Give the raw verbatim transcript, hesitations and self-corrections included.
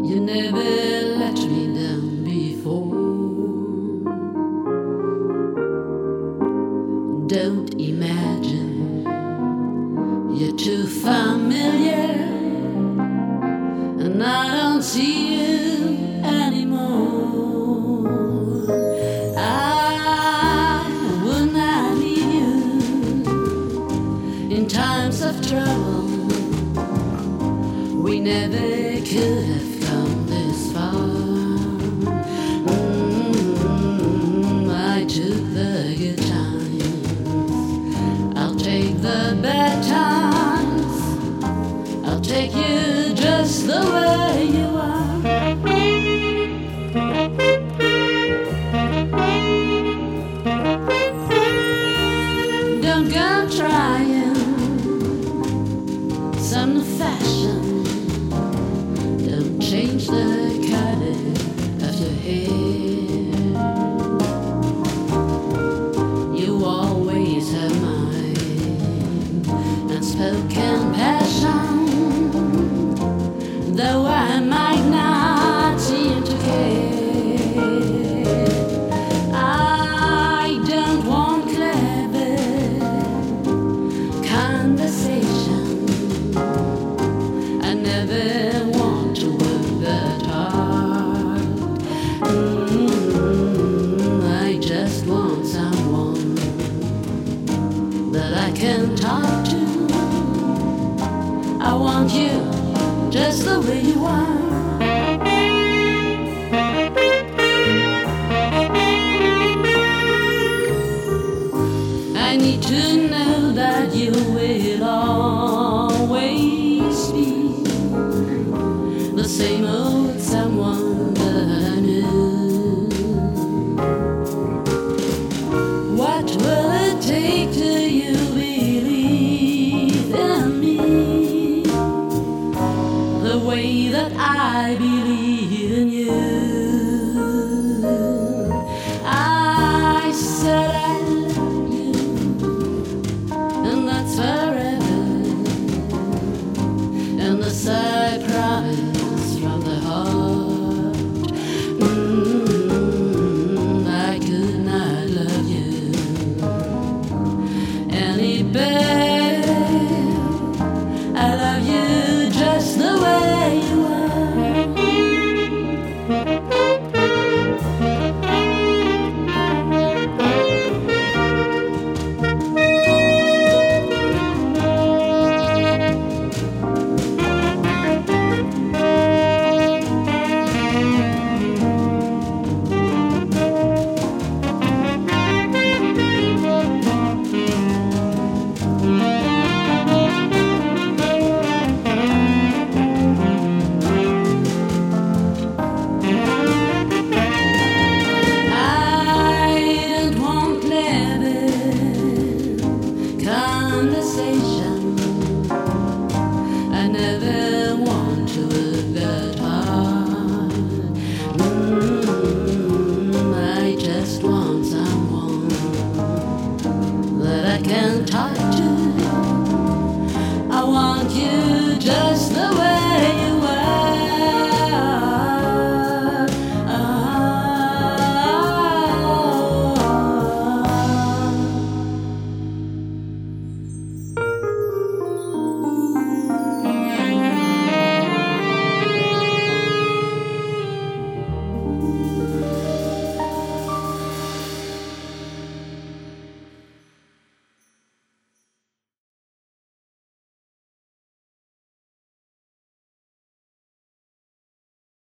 You never let me down before. Don't imagine you're too familiar, and I don't see you anymore. I would not leave you in times of trouble. We never could have come this far. Mm-hmm. I took the good times, I'll take the bad times. I'll take you just the way you are. Don't go trying some new fashion. Don't change the color of your hair. You always have mine unspoken passion, though I might not seem to care. I don't want clever conversation. I never want to work that hard. Mm, I just want someone that I can talk to. I want you just the way you are. I need to know that you will always be the same old someone that I knew. What will it take till you believe in me the way that I believe?